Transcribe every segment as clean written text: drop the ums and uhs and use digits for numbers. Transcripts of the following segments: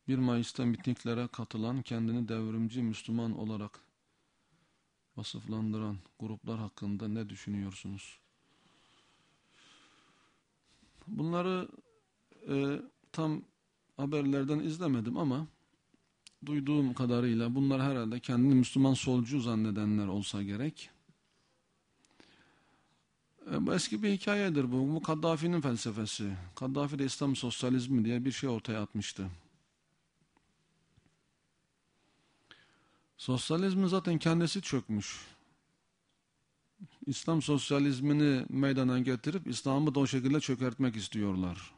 1 Mayıs'ta mitinglere katılan, kendini devrimci Müslüman olarak vasıflandıran gruplar hakkında ne düşünüyorsunuz? Bunları tam haberlerden izlemedim ama duyduğum kadarıyla bunlar herhalde kendini Müslüman solcu zannedenler olsa gerek. Bu eski bir hikayedir bu. Bu Kaddafi'nin felsefesi. Kaddafi de İslam sosyalizmi diye bir şey ortaya atmıştı. Sosyalizmin zaten kendisi çökmüş. İslam sosyalizmini meydana getirip İslam'ı da o şekilde çökertmek istiyorlar.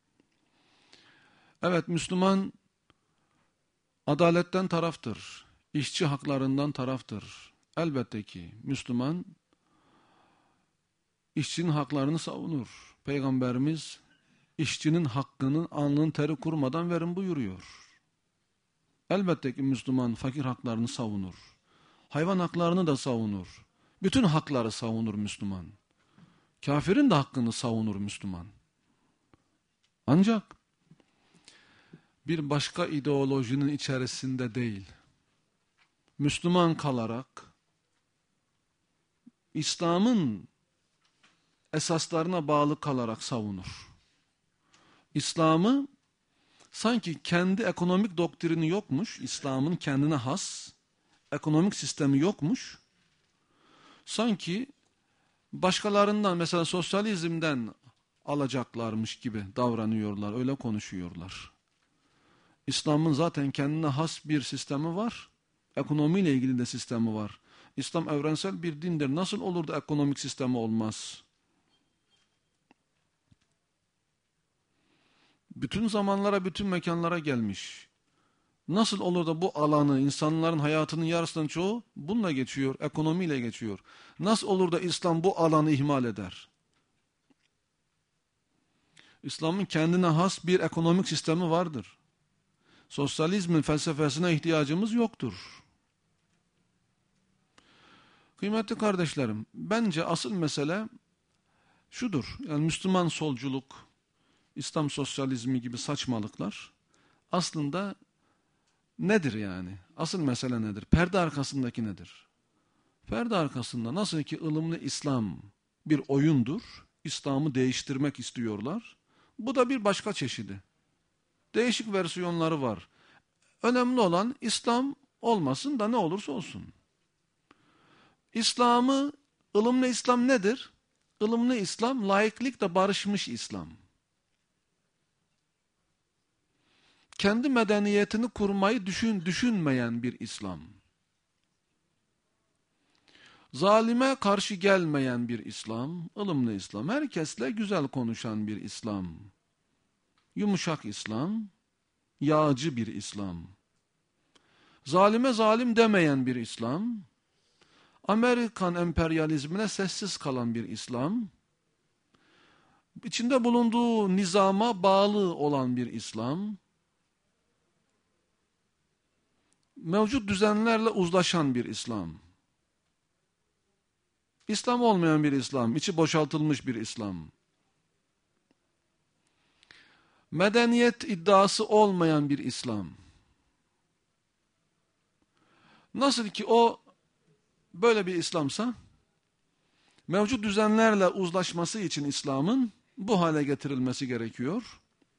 Evet, Müslüman adaletten taraftır. İşçi haklarından taraftır. Elbette ki Müslüman işçinin haklarını savunur. Peygamberimiz işçinin hakkının alnının teri kurumadan verin buyuruyor. Elbette ki Müslüman fakir haklarını savunur. Hayvan haklarını da savunur. Bütün hakları savunur Müslüman. Kafirin de hakkını savunur Müslüman. Ancak bir başka ideolojinin içerisinde değil, Müslüman kalarak İslam'ın esaslarına bağlı kalarak savunur. İslam'ı sanki kendi ekonomik doktrini yokmuş, İslam'ın kendine has ekonomik sistemi yokmuş, sanki başkalarından mesela sosyalizmden alacaklarmış gibi davranıyorlar, öyle konuşuyorlar. İslam'ın zaten kendine has bir sistemi var, ekonomiyle ilgili de sistemi var. İslam evrensel bir dindir, nasıl olur da ekonomik sistemi olmaz? Bütün zamanlara, bütün mekanlara gelmiş. Nasıl olur da bu alanı, insanların hayatının yarısından çoğu bununla geçiyor, ekonomiyle geçiyor. Nasıl olur da İslam bu alanı ihmal eder? İslam'ın kendine has bir ekonomik sistemi vardır. Sosyalizmin felsefesine ihtiyacımız yoktur. Kıymetli kardeşlerim, bence asıl mesele şudur. Yani Müslüman solculuk, İslam sosyalizmi gibi saçmalıklar aslında nedir yani? Asıl mesele nedir? Perde arkasındaki nedir? Perde arkasında nasıl ki ılımlı İslam bir oyundur, İslam'ı değiştirmek istiyorlar. Bu da bir başka çeşidi. Değişik versiyonları var. Önemli olan İslam olmasın da ne olursa olsun. İslam'ı, ılımlı İslam nedir? Ilımlı İslam, laiklikle barışmış İslam. Kendi medeniyetini kurmayı düşünmeyen bir İslam. Zalime karşı gelmeyen bir İslam, ılımlı İslam. Herkesle güzel konuşan bir İslam. Yumuşak İslam, yağcı bir İslam. Zalime zalim demeyen bir İslam. Amerikan emperyalizmine sessiz kalan bir İslam. İçinde bulunduğu nizama bağlı olan bir İslam. Mevcut düzenlerle uzlaşan bir İslam. İslam olmayan bir İslam, içi boşaltılmış bir İslam. Medeniyet iddiası olmayan bir İslam. Nasıl ki o böyle bir İslamsa, mevcut düzenlerle uzlaşması için İslam'ın bu hale getirilmesi gerekiyor.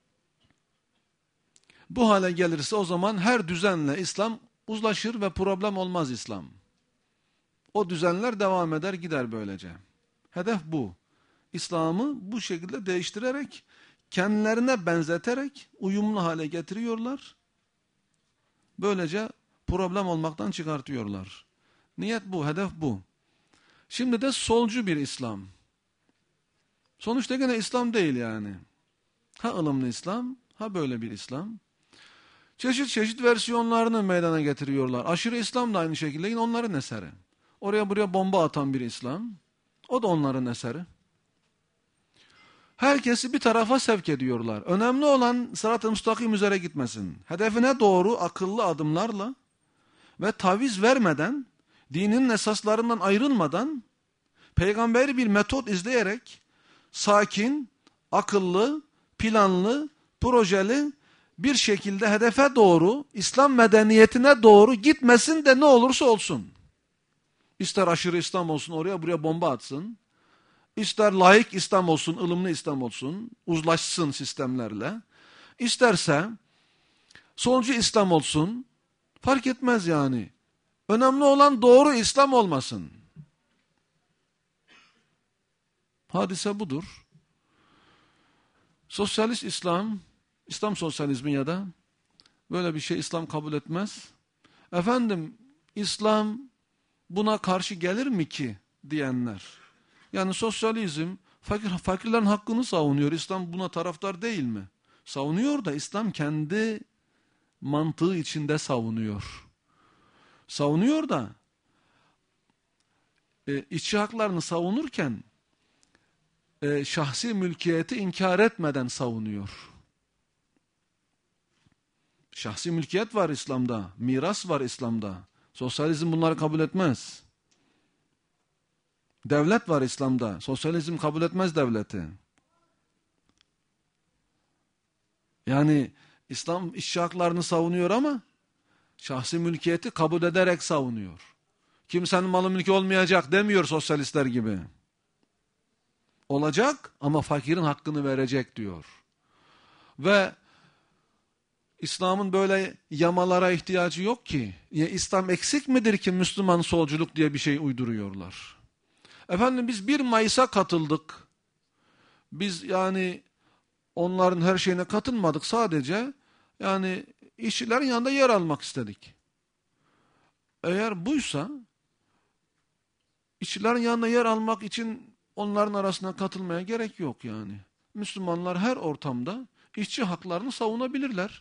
Bu hale gelirse o zaman her düzenle İslam uzlaşır ve problem olmaz İslam. O düzenler devam eder gider böylece. Hedef bu. İslam'ı bu şekilde değiştirerek, kendilerine benzeterek uyumlu hale getiriyorlar. Böylece problem olmaktan çıkartıyorlar. Niyet bu, hedef bu. Şimdi de solcu bir İslam. Sonuçta gene İslam değil yani. Ha ılımlı İslam, ha böyle bir İslam. Çeşit çeşit versiyonlarını meydana getiriyorlar. Aşırı İslam da aynı şekilde yine onların eseri. Oraya buraya bomba atan bir İslam, o da onların eseri. Herkesi bir tarafa sevk ediyorlar. Önemli olan sırat-ı müstakim üzere gitmesin. Hedefine doğru akıllı adımlarla ve taviz vermeden, dinin esaslarından ayrılmadan, peygamberi bir metot izleyerek, sakin, akıllı, planlı, projeli, bir şekilde hedefe doğru, İslam medeniyetine doğru gitmesin de ne olursa olsun. İster aşırı İslam olsun, oraya buraya bomba atsın. İster laik İslam olsun, ılımlı İslam olsun, uzlaşsın sistemlerle. İsterse solcu İslam olsun, fark etmez yani. Önemli olan doğru İslam olmasın. Hadise budur. Sosyalist İslam, İslam sosyalizmi ya da böyle bir şey İslam kabul etmez. Efendim, İslam buna karşı gelir mi ki diyenler. Yani sosyalizm fakirlerin hakkını savunuyor. İslam buna taraftar değil mi? Savunuyor da İslam kendi mantığı içinde savunuyor. Savunuyor da işçi haklarını savunurken şahsi mülkiyeti inkar etmeden savunuyor. Şahsi mülkiyet var İslam'da, miras var İslam'da. Sosyalizm bunları kabul etmez. Devlet var İslam'da. Sosyalizm kabul etmez devleti. Yani İslam işçi haklarını savunuyor ama şahsi mülkiyeti kabul ederek savunuyor. Kimsenin malı mülkü olmayacak demiyor sosyalistler gibi. Olacak ama fakirin hakkını verecek diyor. Ve İslam'ın böyle yamalara ihtiyacı yok ki. Ya İslam eksik midir ki Müslüman solculuk diye bir şey uyduruyorlar. Efendim biz 1 Mayıs'a katıldık. Biz yani onların her şeyine katılmadık. Sadece yani işçilerin yanında yer almak istedik. Eğer buysa işçilerin yanında yer almak için onların arasına katılmaya gerek yok yani. Müslümanlar her ortamda işçi haklarını savunabilirler.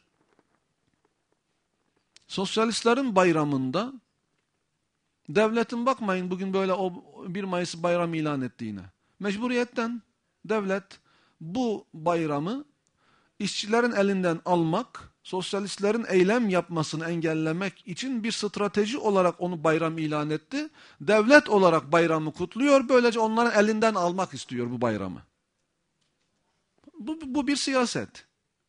Sosyalistlerin bayramında devletin bakmayın bugün böyle o 1 Mayıs bayram ilan ettiğine. Mecburiyetten devlet bu bayramı işçilerin elinden almak, sosyalistlerin eylem yapmasını engellemek için bir strateji olarak onu bayram ilan etti. Devlet olarak bayramı kutluyor, böylece onların elinden almak istiyor bu bayramı. Bu bir siyaset.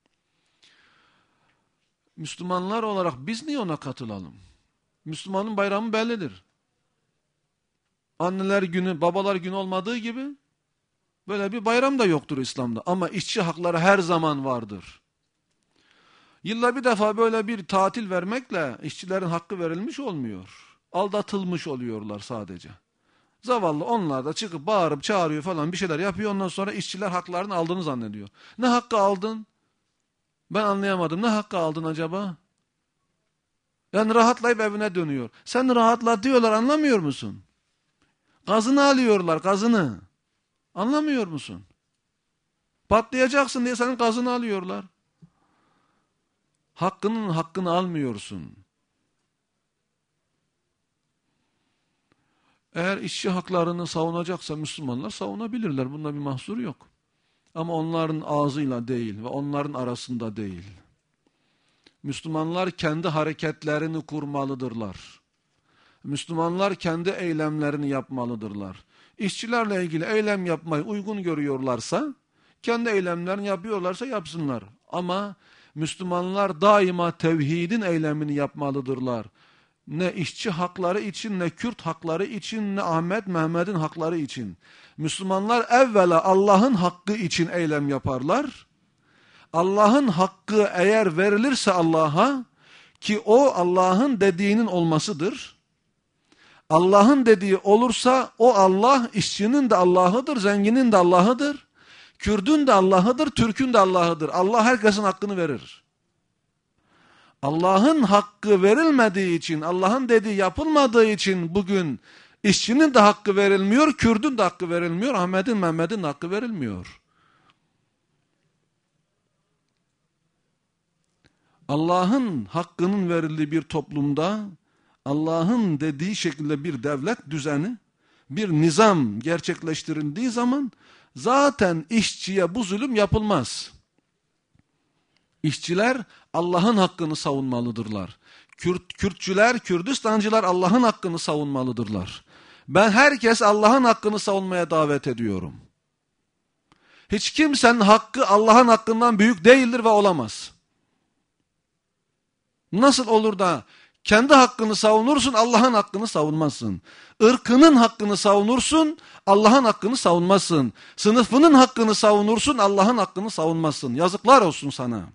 Müslümanlar olarak biz niye ona katılalım? Müslümanın bayramı bellidir. Anneler günü, babalar günü olmadığı gibi böyle bir bayram da yoktur İslam'da. Ama işçi hakları her zaman vardır. Yılda bir defa böyle bir tatil vermekle işçilerin hakkı verilmiş olmuyor. Aldatılmış oluyorlar sadece. Zavallı onlar da çıkıp bağırıp çağırıyor falan bir şeyler yapıyor. Ondan sonra işçiler haklarını aldığını zannediyor. Ne hakkı aldın? Ben anlayamadım. Ne hakkı aldın acaba? Yani rahatlayıp evine dönüyor. Sen rahatla diyorlar, anlamıyor musun? Gazını alıyorlar, gazını. Anlamıyor musun? Patlayacaksın diye senin gazını alıyorlar. Hakkını almıyorsun. Eğer işçi haklarını savunacaksa Müslümanlar savunabilirler. Bunda bir mahsur yok. Ama onların ağzıyla değil ve onların arasında değil. Müslümanlar kendi hareketlerini kurmalıdırlar. Müslümanlar kendi eylemlerini yapmalıdırlar. İşçilerle ilgili eylem yapmayı uygun görüyorlarsa, kendi eylemlerini yapıyorlarsa yapsınlar. Ama Müslümanlar daima tevhidin eylemini yapmalıdırlar. Ne işçi hakları için, ne Kürt hakları için, ne Ahmet Mehmet'in hakları için. Müslümanlar evvela Allah'ın hakkı için eylem yaparlar. Allah'ın hakkı eğer verilirse Allah'a, ki o Allah'ın dediğinin olmasıdır. Allah'ın dediği olursa o Allah işçinin de Allah'ıdır, zenginin de Allah'ıdır. Kürdün de Allah'ıdır, Türk'ün de Allah'ıdır. Allah herkesin hakkını verir. Allah'ın hakkı verilmediği için, Allah'ın dediği yapılmadığı için bugün işçinin de hakkı verilmiyor, Kürdün de hakkı verilmiyor, Ahmet'in, Mehmet'in de hakkı verilmiyor. Allah'ın hakkının verildiği bir toplumda, Allah'ın dediği şekilde bir devlet düzeni, bir nizam gerçekleştirildiği zaman zaten işçiye bu zulüm yapılmaz. İşçiler Allah'ın hakkını savunmalıdırlar. Kürtçüler, Kürdistancılar Allah'ın hakkını savunmalıdırlar. Ben herkes Allah'ın hakkını savunmaya davet ediyorum. Hiç kimsenin hakkı Allah'ın hakkından büyük değildir ve olamaz. Nasıl olur da kendi hakkını savunursun, Allah'ın hakkını savunmazsın? Irkının hakkını savunursun, Allah'ın hakkını savunmazsın. Sınıfının hakkını savunursun, Allah'ın hakkını savunmazsın. Yazıklar olsun sana.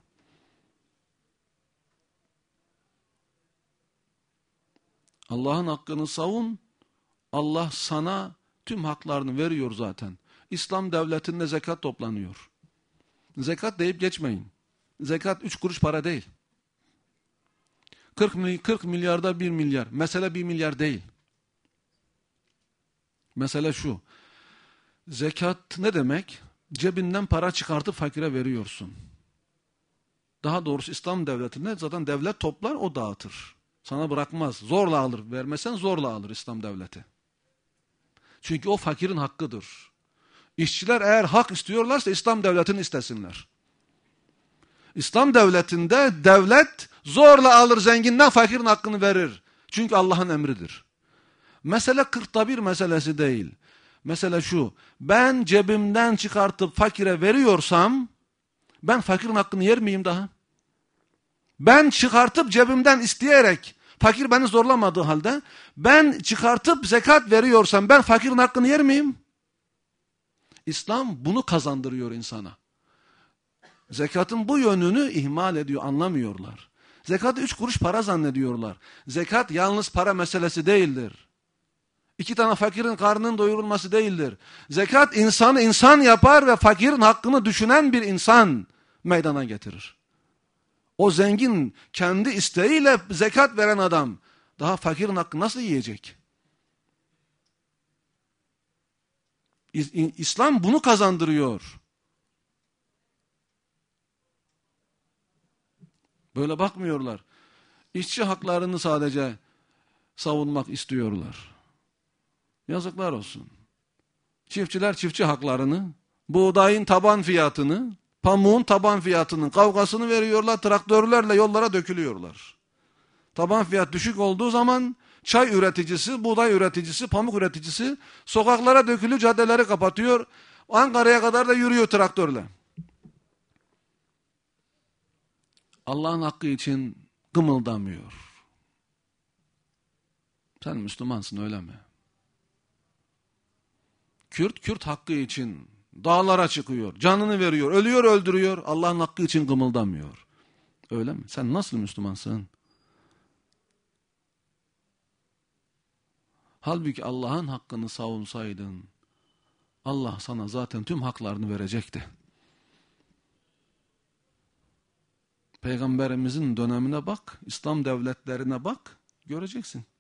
Allah'ın hakkını savun, Allah sana tüm haklarını veriyor zaten. İslam devletinde zekat toplanıyor. Zekat deyip geçmeyin. Zekat 3 kuruş para değil. 40 milyarda 1 milyar. Mesele 1 milyar değil. Mesele şu. Zekat ne demek? Cebinden para çıkartıp fakire veriyorsun. Daha doğrusu İslam devletinde zaten devlet toplar, o dağıtır. Sana bırakmaz. Zorla alır. Vermesen zorla alır İslam devleti. Çünkü o fakirin hakkıdır. İşçiler eğer hak istiyorlarsa İslam devletini istesinler. İslam devletinde devlet zorla alır zenginden, fakirin hakkını verir. Çünkü Allah'ın emridir. Mesele 40'ta 1 meselesi değil. Mesele şu. Ben cebimden çıkartıp fakire veriyorsam ben fakirin hakkını yer miyim daha? Ben çıkartıp cebimden isteyerek, fakir beni zorlamadığı halde ben çıkartıp zekat veriyorsam ben fakirin hakkını yer miyim? İslam bunu kazandırıyor insana. Zekatın bu yönünü ihmal ediyor, anlamıyorlar. Zekatı 3 kuruş para zannediyorlar. Zekat yalnız para meselesi değildir. 2 tane fakirin karnının doyurulması değildir. Zekat insanı insan yapar ve fakirin hakkını düşünen bir insan meydana getirir. O zengin kendi isteğiyle zekat veren adam daha fakirin hakkını nasıl yiyecek? İslam bunu kazandırıyor. Böyle bakmıyorlar. İşçi haklarını sadece savunmak istiyorlar. Yazıklar olsun. Çiftçiler çiftçi haklarını, buğdayın taban fiyatını, pamuğun taban fiyatının kavgasını veriyorlar, traktörlerle yollara dökülüyorlar. Taban fiyat düşük olduğu zaman çay üreticisi, buğday üreticisi, pamuk üreticisi sokaklara dökülü caddeleri kapatıyor. Ankara'ya kadar da yürüyor traktörle. Allah'ın hakkı için gımıldamıyor. Sen Müslümansın öyle mi? Kürt hakkı için dağlara çıkıyor, canını veriyor, ölüyor, öldürüyor. Allah'ın hakkı için gımıldamıyor. Öyle mi? Sen nasıl Müslümansın? Halbuki Allah'ın hakkını savunsaydın, Allah sana zaten tüm haklarını verecekti. Peygamberimizin dönemine bak, İslam devletlerine bak, göreceksin.